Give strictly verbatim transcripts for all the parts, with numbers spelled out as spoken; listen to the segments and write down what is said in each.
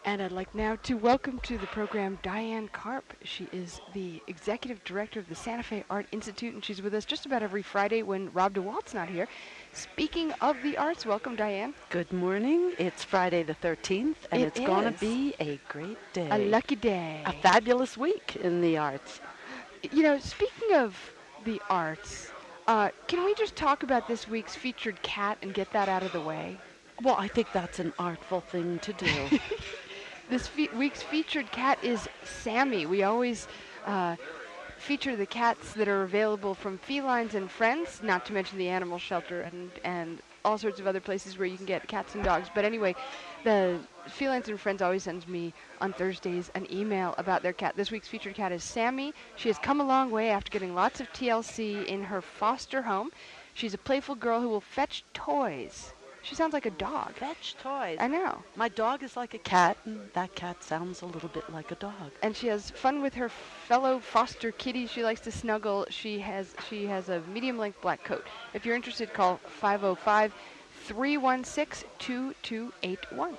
And I'd like now to welcome to the program Diane Karp. She is the executive director of the Santa Fe Art Institute, and she's with us just about every Friday when Rob DeWalt's not here. Speaking of the arts, welcome, Diane. Good morning. It's Friday the thirteenth, and It it's going to is. be a great day. A lucky day. A fabulous week in the arts. You know, speaking of the arts, uh, can we just talk about this week's featured cat and get that out of the way? Well, I think that's an artful thing to do. This fe- week's featured cat is Sammy. We always uh, feature the cats that are available from Felines and Friends, not to mention the animal shelter and, and all sorts of other places where you can get cats and dogs. But anyway, the Felines and Friends always sends me on Thursdays an email about their cat. This week's featured cat is Sammy. She has come a long way after getting lots of T L C in her foster home. She's a playful girl who will fetch toys. She sounds like a dog. Fetch toys. I know. My dog is like a cat, and that cat sounds a little bit like a dog. And she has fun with her fellow foster kitties. She likes to snuggle. She has she has a medium-length black coat. If you're interested, call five oh five, three one six, two two eight one.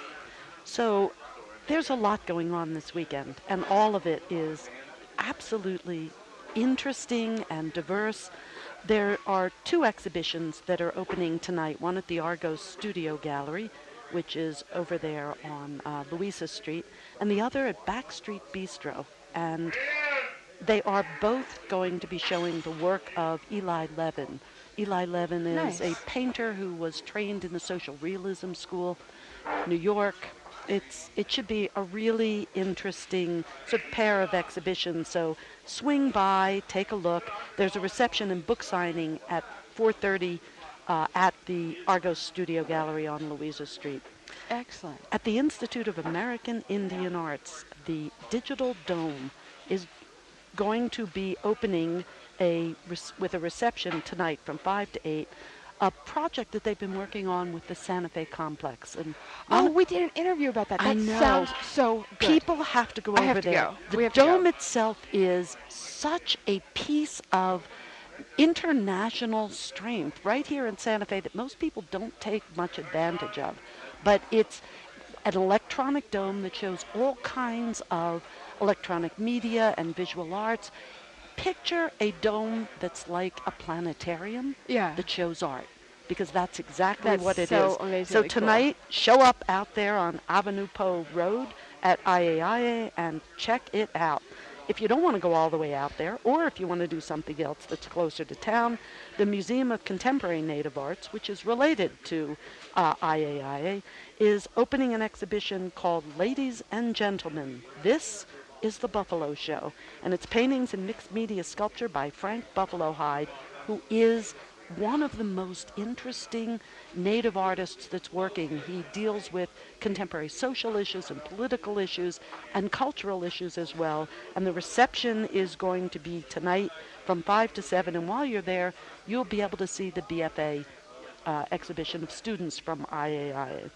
So there's a lot going on this weekend, and all of it is absolutely interesting and diverse. There are two exhibitions that are opening tonight, one at the Argos Studio Gallery, which is over there on uh, Louisa Street, and the other at Backstreet Bistro. And they are both going to be showing the work of Eli Levin. Eli Levin is Nice. a painter who was trained in the Social Realism School, New York. It's it should be a really interesting sort of pair of exhibitions. So swing by, take a look. There's a reception and book signing at four thirty uh, at the Argos Studio Gallery on Louisa Street. Excellent. At the Institute of American Indian Arts, the Digital Dome is going to be opening a res- with a reception tonight from five to eight. A project that they've been working on with the Santa Fe complex. And Oh, one- we did an interview about that. I That know. sounds so good. people have to go I over have to there. go. The We have to dome go. itself is such a piece of international strength right here in Santa Fe that most people don't take much advantage of. But it's an electronic dome that shows all kinds of electronic media and visual arts. Picture a dome that's like a planetarium Yeah. that shows art, because that's exactly That's what it so is. amazingly So cool. tonight, show up out there on Avenue Poe Road at I A I A and check it out. If you don't want to go all the way out there, or if you want to do something else that's closer to town, the Museum of Contemporary Native Arts, which is related to uh, I A I A, is opening an exhibition called Ladies and Gentlemen. This is the Buffalo Show, and it's paintings and mixed media sculpture by Frank Buffalo Hyde, who is one of the most interesting Native artists that's working. He deals with contemporary social issues and political issues and cultural issues as well. And the reception is going to be tonight from five to seven. And while you're there, you'll be able to see the B F A uh, exhibition of students from I A I A.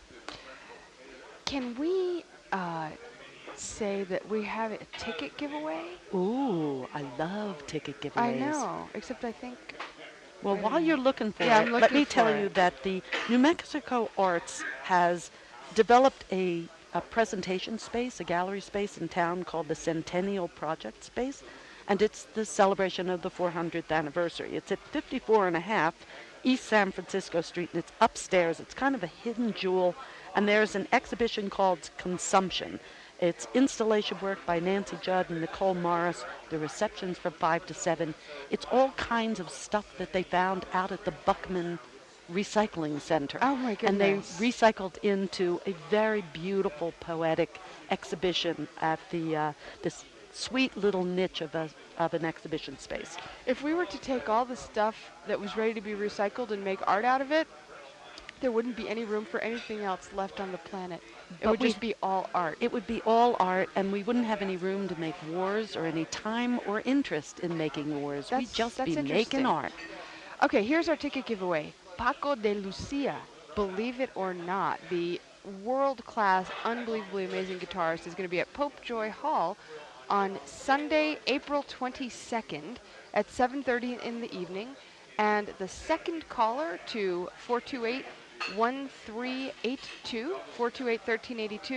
Can we uh, say that we have a ticket giveaway? Ooh, I love ticket giveaways. I know, except I think... Well, Wait a while minute. you're looking for Yeah, it, I'm let looking me tell for you it. that the New Mexico Arts has developed a, a presentation space, a gallery space in town called the Centennial Project Space, and it's the celebration of the four hundredth anniversary. It's at fifty-four and a half East San Francisco Street, and it's upstairs. It's kind of a hidden jewel, and there's an exhibition called Consumption. It's installation work by Nancy Judd and Nicole Morris. The reception's from five to seven. It's all kinds of stuff that they found out at the Buckman Recycling Center. Oh, my And they goodness. recycled into a very beautiful, poetic exhibition at the uh, this sweet little niche of, a, of an exhibition space. If we were to take all the stuff that was ready to be recycled and make art out of it, there wouldn't be any room for anything else left on the planet. It But would we- just be all art. It would be all art, and we wouldn't have any room to make wars or any time or interest in making wars. That's- We'd just that's be interesting. making art. Okay, here's our ticket giveaway. Paco de Lucia, believe it or not, the world-class, unbelievably amazing guitarist is going to be at Pope Joy Hall on Sunday, April twenty-second at seven thirty in the evening. And the second caller to four two eight, one three eight two, four two eight, one three eight two,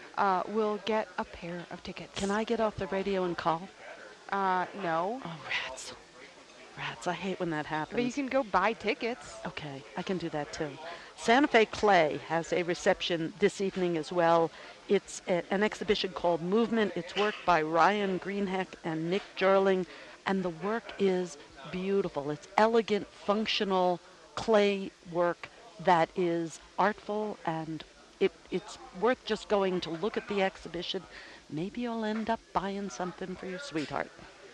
uh, will get a pair of tickets. Can I get off the radio and call? Uh, no. Oh, rats. Rats. I hate when that happens. But you can go buy tickets. Okay, I can do that too. Santa Fe Clay has a reception this evening as well. It's a, an exhibition called Movement. It's work by Ryan Greenheck and Nick Jerling, and the work is beautiful. It's elegant, functional clay work that is artful, and it, it's worth just going to look at the exhibition. Maybe you'll end up buying something for your sweetheart.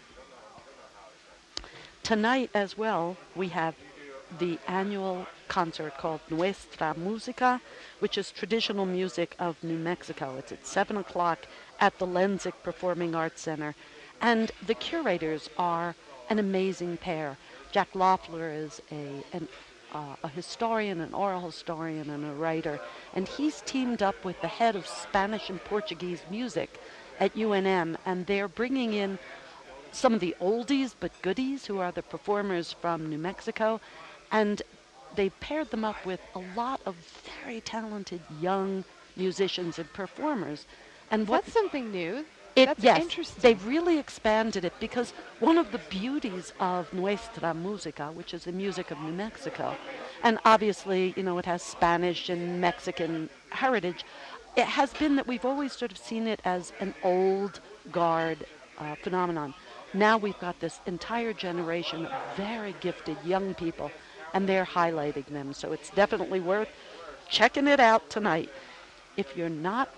Tonight as well, we have the annual concert called Nuestra Música, which is traditional music of New Mexico. It's at seven o'clock at the Lenzik Performing Arts Center. And the curators are an amazing pair. Jack Loeffler is a, an, uh, a historian, an oral historian, and a writer. And he's teamed up with the head of Spanish and Portuguese music at U N M, and they're bringing in some of the oldies but goodies who are the performers from New Mexico, and they paired them up with a lot of very talented young musicians and performers. And what That's something new. it, That's yes, interesting. they've really expanded it, because one of the beauties of Nuestra Música, which is the music of New Mexico, and obviously, you know, it has Spanish and Mexican heritage, it has been that we've always sort of seen it as an old guard uh, phenomenon. Now we've got this entire generation of very gifted young people, and they're highlighting them. So it's definitely worth checking it out tonight. If you're not,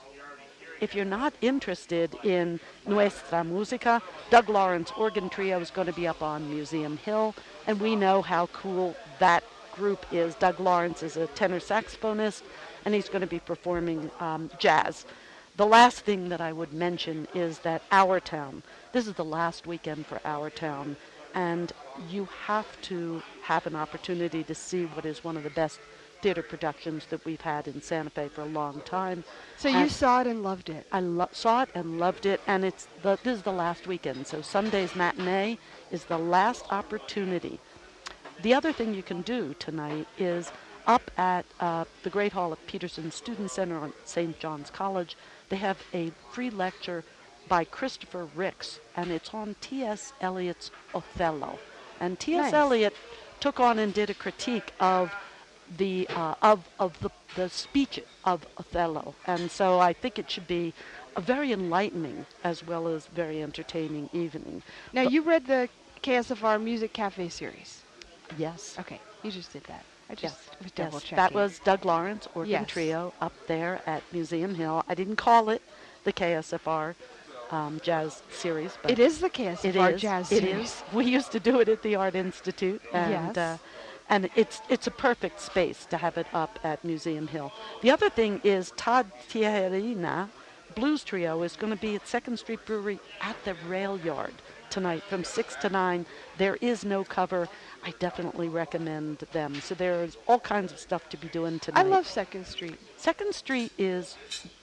if you're not interested in Nuestra Música, Doug Lawrence Organ Trio is going to be up on Museum Hill, and we know how cool that group is. Doug Lawrence is a tenor saxophonist, and he's going to be performing um, jazz. The last thing that I would mention is that Our Town, this is the last weekend for Our Town, and you have to have an opportunity to see what is one of the best theater productions that we've had in Santa Fe for a long time. So you And saw it and loved it. I lo- saw it and loved it, and it's the, this is the last weekend, so Sunday's matinee is the last opportunity. The other thing you can do tonight is up at uh, the Great Hall of Peterson Student Center on Saint John's College. They have a free lecture by Christopher Ricks, and it's on T S Eliot's Othello. And T S Nice. Eliot took on and did a critique of the uh, of of the the speech of Othello, and so I think it should be a very enlightening as well as very entertaining evening. Now, But- you read the K S F R Music Cafe series. Yes. Okay, you just did that. I just Yes, was yes, double checking. that was Doug Lawrence Organ Yes. Trio up there at Museum Hill. I didn't call it the K S F R um, Jazz Series, but It is the K S F R it is. Jazz It series. is. We used to do it at the Art Institute, and Yes. uh, and it's it's a perfect space to have it up at Museum Hill. The other thing is Todd Tijerina Blues Trio is going to be at Second Street Brewery at the Rail Yard tonight from six to nine. There is no cover. I definitely recommend them. So there's all kinds of stuff to be doing tonight. I love Second Street. Second Street is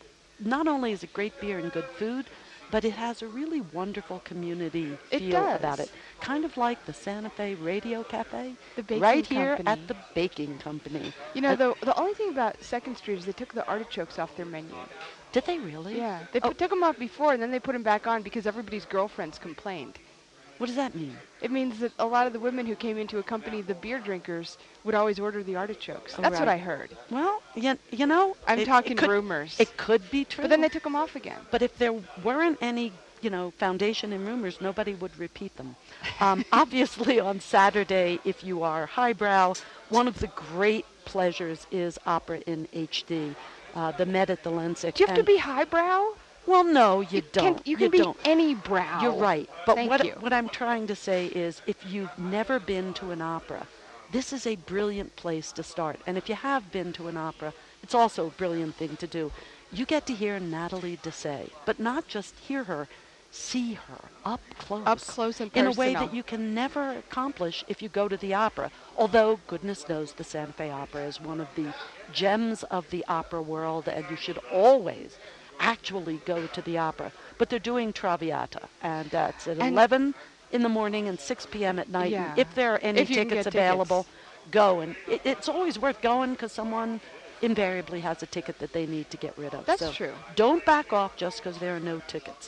not only is it great beer and good food, but it has a really wonderful community It feel does. about it. Kind of like the Santa Fe Radio Cafe, The baking right here company. at the baking company. You know, And- the the only thing about Second Street is they took the artichokes off their menu. Did they really? Yeah, they Oh, put, took them off before, and then they put them back on because everybody's girlfriends complained. what does that mean? It means that a lot of the women who came in to accompany the beer drinkers would always order the artichokes. Oh, That's what right. I heard. Well, you, you know, I'm it- it talking could- rumors. It could be true. But then they took them off again. But if there weren't any, you know, foundation in rumors, nobody would repeat them. Um, obviously, on Saturday, if you are highbrow, one of the great pleasures is opera in H D, uh, the Met at the Lenzik. Do you have to And- be highbrow? Well, no, you, Can, don't. you can be don't. any brow. You're right. But Thank what, you. what I'm trying to say is if you've never been to an opera, this is a brilliant place to start. And if you have been to an opera, it's also a brilliant thing to do. You get to hear Natalie Dessay, but not just hear her, see her up close. Up close and in a way personal. that you can never accomplish if you go to the opera. Although, goodness knows, the Santa Fe Opera is one of the gems of the opera world, and you should always actually go to the opera. But they're doing Traviata, and that's at And- eleven in the morning and six p.m. at night. Yeah. And if there are any If you can tickets get available, tickets. go. And it, it's always worth going because someone invariably has a ticket that they need to get rid of. That's so true. don't back off just because there are no tickets.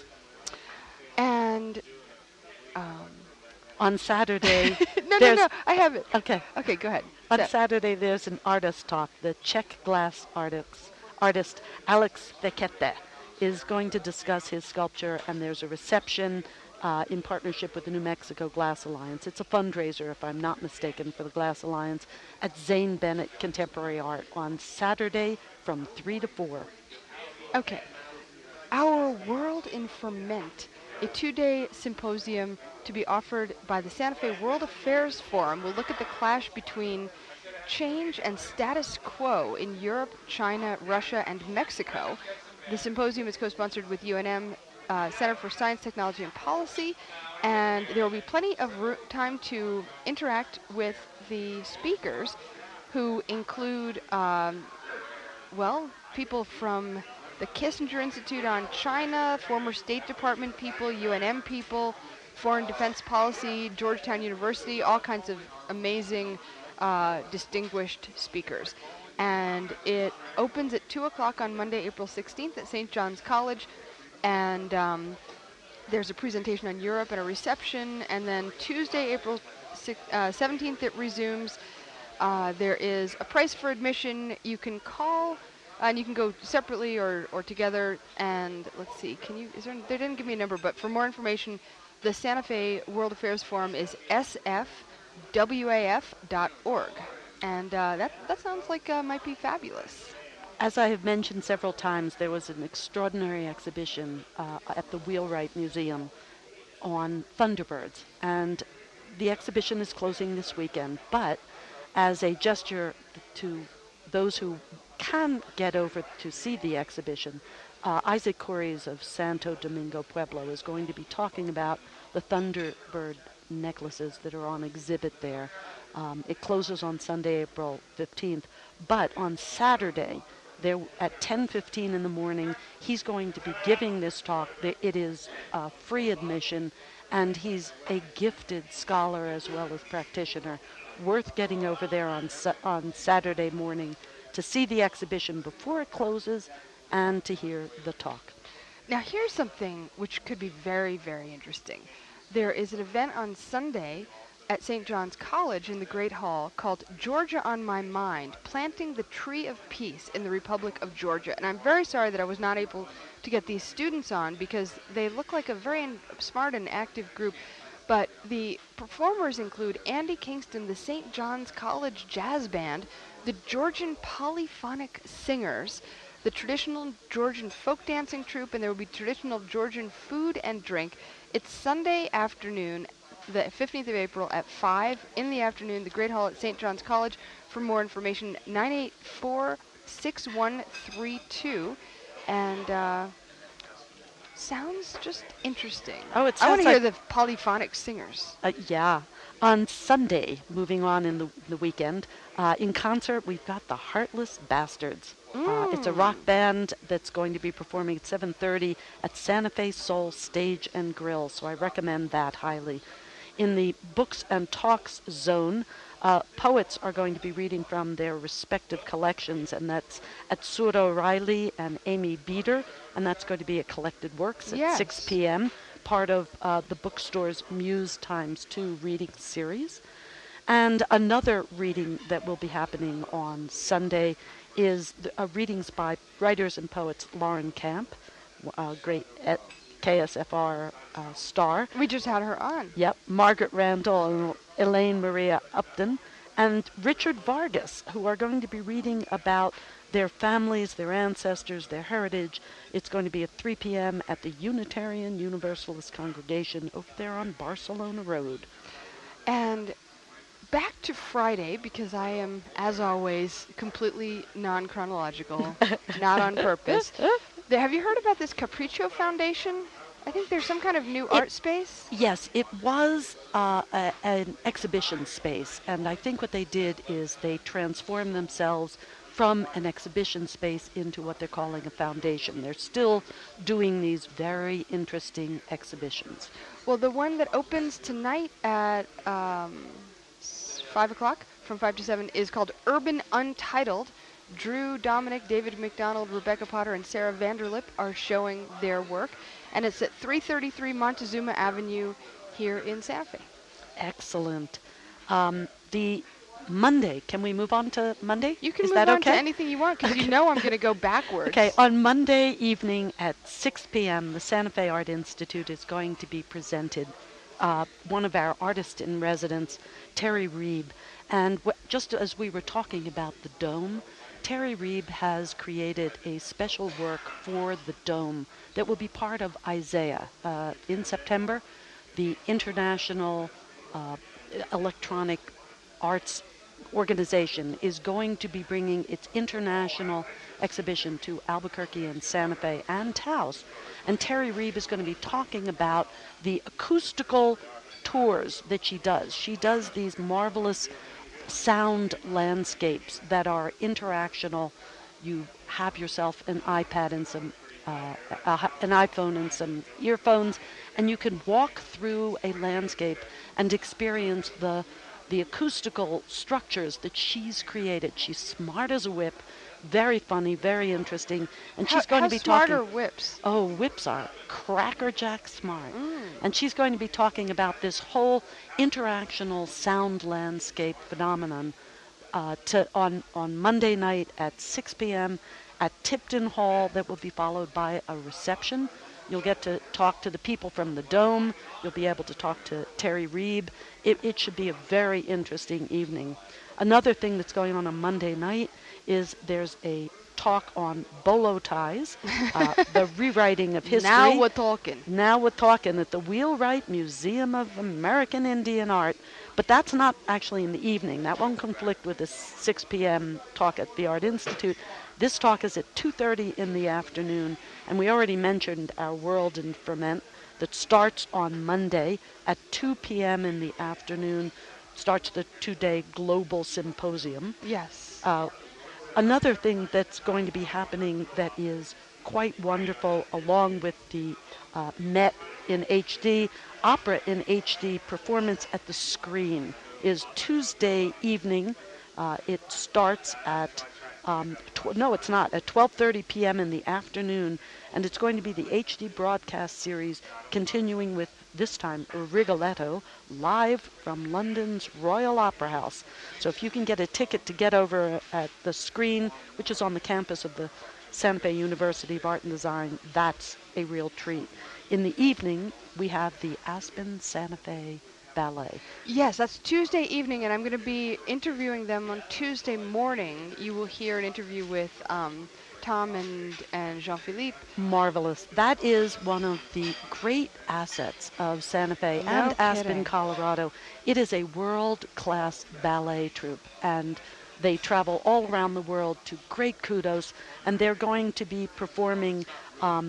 And um, On Saturday, no, no, there's no. I have it. okay. Okay, go ahead. On So- Saturday, there's an artist talk. The Czech glass artist, artist Alex Fekete is going to discuss his sculpture, and there's a reception uh, in partnership with the New Mexico Glass Alliance. It's a fundraiser, if I'm not mistaken, for the Glass Alliance at Zane Bennett Contemporary Art on Saturday from three to four. Okay. Our World in Ferment, a two-day symposium to be offered by the Santa Fe World Affairs Forum, will look at the clash between change and status quo in Europe, China, Russia, and Mexico. The symposium is co-sponsored with U N M uh, Center for Science, Technology, and Policy, and there will be plenty of ro- time to interact with the speakers, who include, um, well, people from the Kissinger Institute on China, former State Department people, U N M people, Foreign Defense Policy, Georgetown University, all kinds of amazing, uh, distinguished speakers. And it opens at two o'clock on Monday, April sixteenth at Saint John's College. And um, there's a presentation on Europe and a reception. And then Tuesday, April six, uh, seventeenth, it resumes. Uh, there is a price for admission. You can call, and you can go separately or, or together. And let's see, can you? Is there? They didn't give me a number, but for more information, the Santa Fe World Affairs Forum is s f w a f dot org, and uh, that that sounds like uh, might be fabulous. As I have mentioned several times, there was an extraordinary exhibition uh, at the Wheelwright Museum on Thunderbirds, and the exhibition is closing this weekend, but as a gesture to those who can get over to see the exhibition, uh, Isaac Corries of Santo Domingo Pueblo is going to be talking about the Thunderbird necklaces that are on exhibit there. Um, it closes on Sunday, April fifteenth, but on Saturday, there at ten fifteen in the morning, he's going to be giving this talk. It is uh, free admission, and he's a gifted scholar as well as practitioner. Worth getting over there on sa- on Saturday morning to see the exhibition before it closes and to hear the talk. Now here's something which could be very, very interesting. There is an event on Sunday at Saint John's College in the Great Hall called Georgia on My Mind, Planting the Tree of Peace in the Republic of Georgia. And I'm very sorry that I was not able to get these students on because they look like a very in- smart and active group. But the performers include Andy Kingston, the Saint John's College Jazz Band, the Georgian Polyphonic Singers, the traditional Georgian folk dancing troupe, and there will be traditional Georgian food and drink. It's Sunday afternoon, the fifteenth of April at five in the afternoon, the Great Hall at Saint John's College. For more information, nine eight four, six one three two. And uh, sounds just interesting. Oh, it I want sounds to hear like- the polyphonic singers. Uh, yeah. On Sunday, moving on in the, the weekend, uh, in concert, we've got the Heartless Bastards. Uh, it's a rock band that's going to be performing at seven thirty at Santa Fe Soul Stage and Grill, so I recommend that highly. In the books and talks zone, uh, poets are going to be reading from their respective collections, and that's Atsura O'Reilly and Amy Beater, and that's going to be at Collected Works at Yes. six p.m., part of uh, the bookstore's Muse Times two reading series. And another reading that will be happening on Sunday is the, uh, readings by writers and poets Lauren Camp, a great at K S F R uh, star. We just had her on. Yep, Margaret Randall and Elaine Maria Upton, and Richard Vargas, who are going to be reading about their families, their ancestors, their heritage. It's going to be at three p.m. at the Unitarian Universalist Congregation over there on Barcelona Road. And back to Friday, because I am, as always, completely non-chronological, not on purpose. There, have you heard about this Capriccio Foundation? I think there's some kind of new art space. Yes, it was uh, a, an exhibition space, and I think what they did is they transformed themselves from an exhibition space into what they're calling a foundation. They're still doing these very interesting exhibitions. Well, the one that opens tonight at um, s- five o'clock, from five to seven, is called Urban Untitled, Drew Dominic, David McDonald, Rebecca Potter, and Sarah Vanderlip are showing their work. And it's at three thirty-three Montezuma Avenue here in Santa Fe. Excellent. Um, the Monday, can we move on to Monday? You can Is move that on okay? to anything you want, because Okay. you know I'm going to go backwards. Okay, on Monday evening at six p.m., the Santa Fe Art Institute is going to be presented. Uh, one of our artists in residence, Terry Reeb. And w- just as we were talking about the dome, Terry Reeb has created a special work for the dome that will be part of Isaiah uh, in September, the International uh, Electronic Arts Organization is going to be bringing its international exhibition to Albuquerque and Santa Fe and Taos. And Terry Reeb is going to be talking about the acoustical tours that she does. She does these marvelous sound landscapes that are interactional. You have yourself an iPad and some uh, a, an iPhone and some earphones, and you can walk through a landscape and experience the the acoustical structures that she's created. She's smart as a whip, very funny, very interesting, and How, she's going how to be smart talking. are whips? Oh, whips are crackerjack smart. Mm. And she's going to be talking about this whole interactional sound landscape phenomenon uh, to, on, on Monday night at six p.m. at Tipton Hall, that will be followed by a reception. You'll get to talk to the people from the Dome. You'll be able to talk to Terry Reeb. It, it should be a very interesting evening. Another thing that's going on on Monday night is there's a talk on bolo ties, uh, the rewriting of history. Now we're talking. Now we're talking at the Wheelwright Museum of American Indian Art. But that's not actually in the evening. That won't conflict with the six p.m. talk at the Art Institute. This talk is at two thirty in the afternoon, and we already mentioned our World in Ferment that starts on Monday at two p.m. in the afternoon, starts the two-day global symposium. Yes. Uh, another thing that's going to be happening that is quite wonderful, along with the uh, Met in H D, Opera in H D performance at the Screen, is Tuesday evening. Uh, it starts at Um, tw- no, it's not. At twelve thirty p.m. in the afternoon, and it's going to be the H D broadcast series, continuing with, this time, Rigoletto, live from London's Royal Opera House. So if you can get a ticket to get over at the Screen, which is on the campus of the Santa Fe University of Art and Design, that's a real treat. In the evening, we have the Aspen Santa Fe Ballet. Yes, that's Tuesday evening, and I'm going to be interviewing them on Tuesday morning. You will hear an interview with um, Tom and, and Jean-Philippe. Marvelous. That is one of the great assets of Santa Fe No and Aspen, kidding. Colorado. It is a world-class ballet troupe, and they travel all around the world to great kudos, and they're going to be performing um,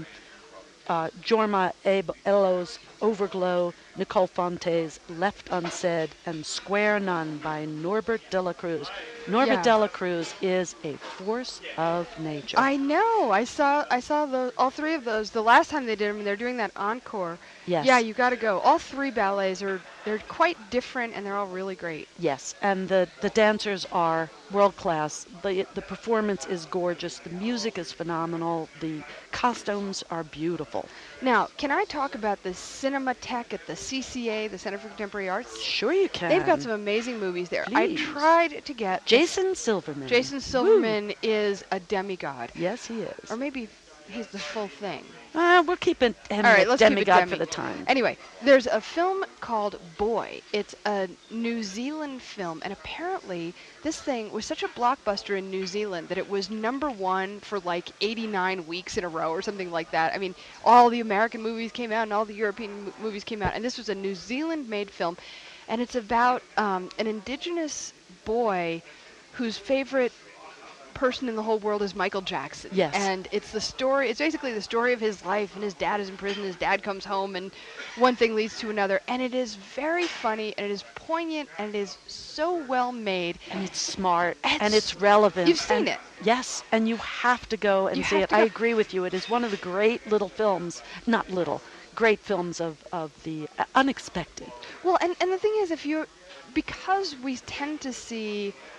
uh, Jorma Eb- Elo's Overglow, Nicole Fonte's Left Unsaid, and Square None by Norbert de la Cruz. Norbert Yeah. de la Cruz is a force of nature. I know. I saw I saw the, all three of those the last time they did them. They're doing that encore. Yes. Yeah, you got to go. All three ballets are they're quite different, and they're all really great. Yes, and the, the dancers are world class. The the performance is gorgeous. The music is phenomenal. The costumes are beautiful. Now, can I talk about the Cinematheque at the C C A, the Center for Contemporary Arts? Sure you can. They've got some amazing movies there. I Please. tried to get Jason Silverman. Jason Silverman is a demigod, Yes, he is. or maybe he's the full thing. Uh, we'll keep it him All right, a let's keep it demigod demi. for the time. Anyway, there's a film called Boy. It's a New Zealand film, and apparently this thing was such a blockbuster in New Zealand that it was number one for like eighty-nine weeks in a row or something like that. I mean, all the American movies came out and all the European m- movies came out, and this was a New Zealand-made film, and it's about um, an indigenous boy whose favorite person in the whole world is Michael Jackson. Yes. And it's the story, it's basically the story of his life, and his dad is in prison, his dad comes home, and one thing leads to another. And it is very funny, and it is poignant, and it is so well made. And it's smart, It's- and it's relevant. You've seen and- it. Yes, and you have to go and You see have it. to I go. agree with you. It is one of the great little films, not little, great films of, of the uh, unexpected. Well, and, and the thing is, if you're, because we tend to see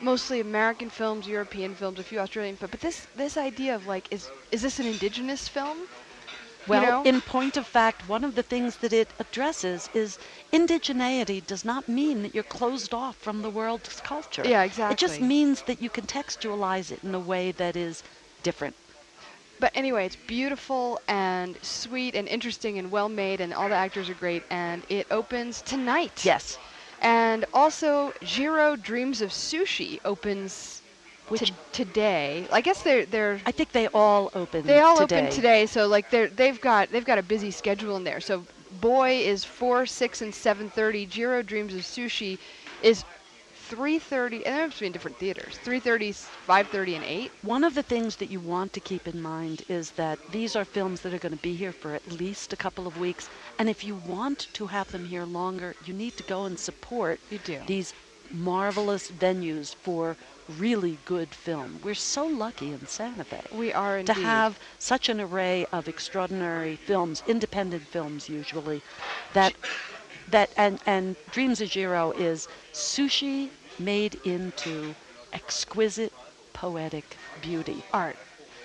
mostly American films, European films, a few Australian, but but this this idea of like, is is this an indigenous film? You Well, know? in point of fact, one of the things that it addresses is indigeneity does not mean that you're closed off from the world's culture. Yeah, It just exactly. means that you contextualize it in a way that is different. But anyway, it's beautiful and sweet and interesting and well made, and all the actors are great. And it opens tonight. Yes. And also, Jiro Dreams of Sushi opens Which to today. I guess they're they're I think they all open they all today. open today. So like they're they've got they've got a busy schedule in there. So Boy is four, six, and seven thirty. Jiro Dreams of Sushi is three thirty, and they're supposed to be in different theaters. three thirty, five thirty, and eight. One of the things that you want to keep in mind is that these are films that are going to be here for at least a couple of weeks. And if you want to have them here longer, you need to go and support You do. these marvelous venues for really good film. We're so lucky in Santa Fe We are to indeed. have such an array of extraordinary films, independent films usually, that that and and Dreams of Jiro is sushi made into exquisite poetic beauty. art.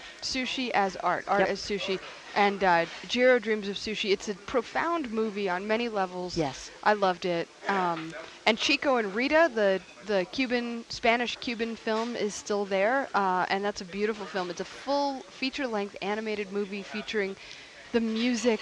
Sushi as art. Art Yep. as sushi. And uh, Jiro Dreams of Sushi. It's a profound movie on many levels. Yes. I loved it. Um, and Chico and Rita, the the Cuban, Spanish-Cuban film, is still there, uh, and that's a beautiful film. It's a full feature-length animated movie featuring the music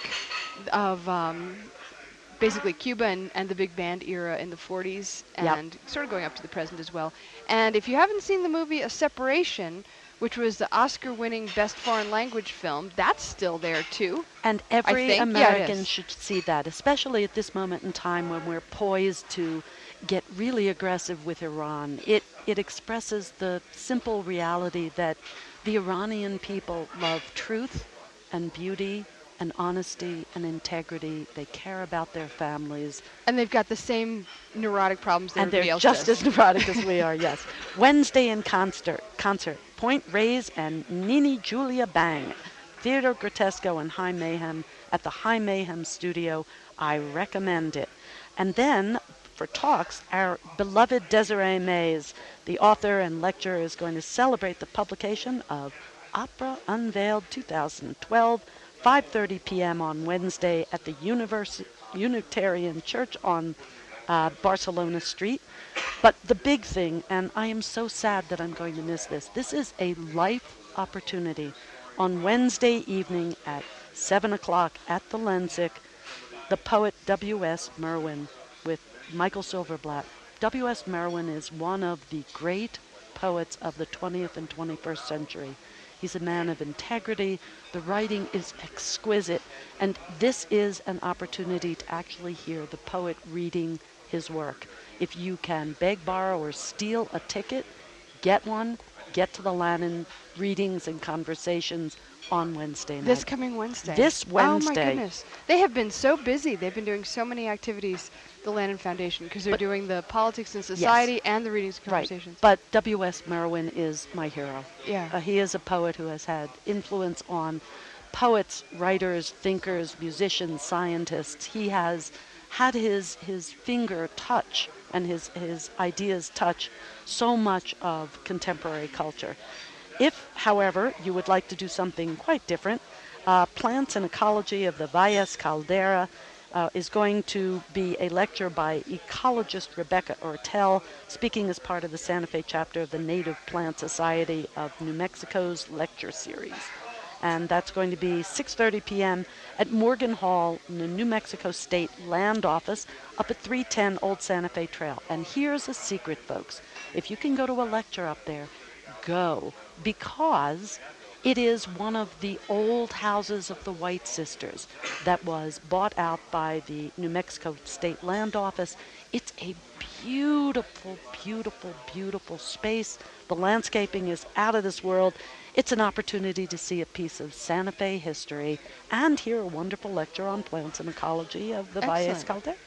of um, basically Cuba and, and the big band era in the forties, Yep. and sort of going up to the present as well. And if you haven't seen the movie A Separation, which was the Oscar-winning Best Foreign Language film, that's still there too. And every think- yeah, it American is. should see that, especially at this moment in time when we're poised to get really aggressive with Iran. It it expresses the simple reality that the Iranian people love truth and beauty and honesty and integrity. They care about their families. And they've got the same neurotic problems that And everybody they're else just does. as neurotic as we are, yes. Wednesday in concert, concert, Point Reyes and Nini Julia Bang, Theater Grotesco and High Mayhem at the High Mayhem Studio. I recommend it. And then for talks, our beloved Desiree Mays, the author and lecturer, is going to celebrate the publication of Opera Unveiled two thousand twelve, five thirty p.m. on Wednesday at the Univers- Unitarian Church on uh, Barcelona Street. But the big thing, and I am so sad that I'm going to miss this, this is a life opportunity on Wednesday evening at seven o'clock at the Lensic, the poet W S Merwin with Michael Silverblatt. W S Merwin is one of the great poets of the twentieth and twenty-first century. He's a man of integrity. The writing is exquisite. And this is an opportunity to actually hear the poet reading his work. If you can beg, borrow, or steal a ticket, get one. Get to the Lannan readings and conversations on Wednesday night. This coming Wednesday. This Oh my Wednesday. goodness. They have been so busy. They've been doing so many activities, the Lannan Foundation, because they're But- doing the politics and society and the readings and Right. conversations. But W S Merwin is my hero. Yeah. Uh, he is a poet who has had influence on poets, writers, thinkers, musicians, scientists. He has had his his finger touch and his, his ideas touch so much of contemporary culture. If, however, you would like to do something quite different, uh, Plants and Ecology of the Valles Caldera uh, is going to be a lecture by ecologist Rebecca Ortel, speaking as part of the Santa Fe chapter of the Native Plant Society of New Mexico's lecture series. And that's going to be six thirty p.m. at Morgan Hall in the New Mexico State Land Office up at three ten Old Santa Fe Trail. And here's a secret, folks. If you can go to a lecture up there, go, because it is one of the old houses of the White Sisters that was bought out by the New Mexico State Land Office. It's a beautiful, beautiful, beautiful space. The landscaping is out of this world. It's an opportunity to see a piece of Santa Fe history and hear a wonderful lecture on plants and ecology of the Valles Excellent. Caldera.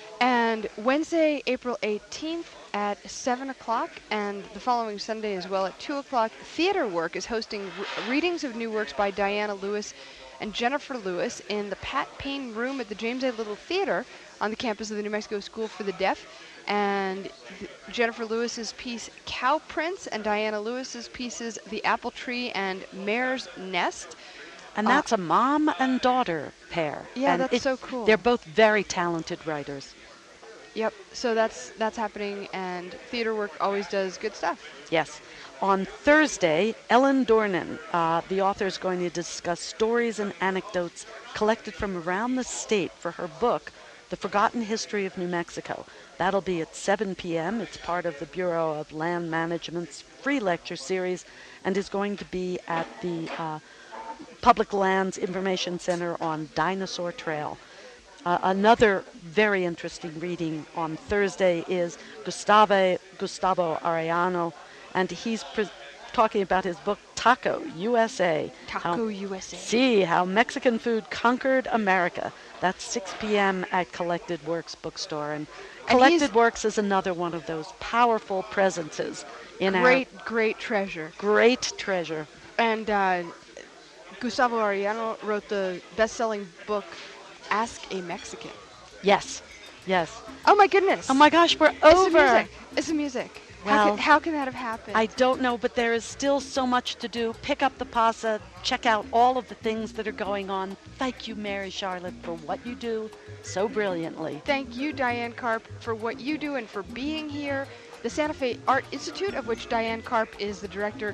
And Wednesday, April eighteenth at seven o'clock, and the following Sunday as well at two o'clock, Theater Work is hosting re- readings of new works by Diana Lewis and Jennifer Lewis in the Pat Payne Room at the James A. Little Theater on the campus of the New Mexico School for the Deaf. and th- Jennifer Lewis's piece Cow Prince, and Diana Lewis's pieces The Apple Tree and Mare's Nest. And Uh, that's a mom and daughter pair. Yeah, and that's it- so cool. They're both very talented writers. Yep. So that's that's happening, and Theater Work always does good stuff. Yes. On Thursday, Ellen Dornan, uh, the author, is going to discuss stories and anecdotes collected from around the state for her book, The Forgotten History of New Mexico. That'll be at seven p.m. It's part of the Bureau of Land Management's free lecture series and is going to be at the uh, Public Lands Information Center on Dinosaur Trail. Uh, another very interesting reading on Thursday is Gustavo, Gustavo Arellano, and he's pre- talking about his book Taco U S A. Taco How- U S A. See how Mexican food conquered America. That's six p.m. at Collected Works bookstore. And And Collected he's- Works is another one of those powerful presences in Great, our great treasure. great treasure. And uh, Gustavo Arellano wrote the best-selling book Ask a Mexican. Yes, yes. Oh my goodness! Oh my gosh, we're It's the over. music. It's the music. how, Well, can, how can that have happened? I don't know, but there is still so much to do. Pick up the pasa, check out all of the things that are going on. Thank you, Mary Charlotte, for what you do so brilliantly. Thank you, Diane Karp, for what you do and for being here. The Santa Fe Art Institute, of which Diane Karp is the director,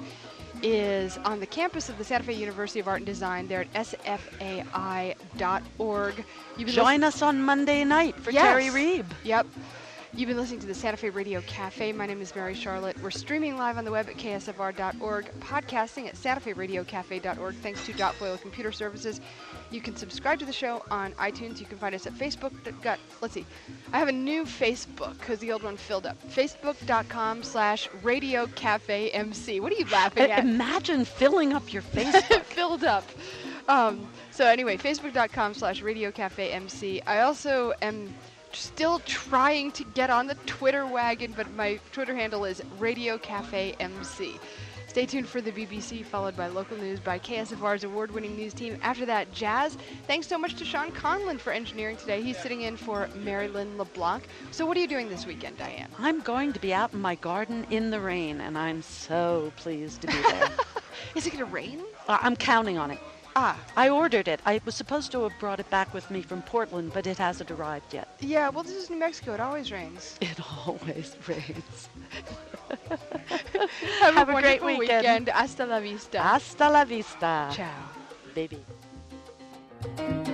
is on the campus of the Santa Fe University of Art and Design. They're at S F A I dot org. You've been Join us on Monday night for Yes. Terry Reeb. Yep. You've been listening to the Santa Fe Radio Cafe. My name is Mary Charlotte. We're streaming live on the web at K S F R dot org, podcasting at Santa Fe Radio Cafe dot org, thanks to Dot Foil Computer Services. You can subscribe to the show on iTunes. You can find us at Facebook. Got, let's see. I have a new Facebook because the old one filled up. Facebook.com slash Radio Cafe MC. What are you laughing at? Imagine filling up your Facebook. Filled up. Um, so anyway, Facebook.com slash Radio Cafe MC. I also am still trying to get on the Twitter wagon, but my Twitter handle is Radio Cafe M C. Stay tuned for the B B C, followed by local news by K S F R's award-winning news team. After that, jazz. Thanks so much to Sean Conlon for engineering today. He's sitting in for Mary Lynn LeBlanc. So what are you doing this weekend, Diane? I'm going to be out in my garden in the rain, and I'm so pleased to be there. Is it going to rain? Uh, I'm counting on it. Ah, I ordered it. I was supposed to have brought it back with me from Portland, but it hasn't arrived yet. yeah, well, this is New Mexico. It always rains. It always rains. Have, Have a, a great wonderful weekend. Hasta la vista. Hasta la vista, Ciao. baby.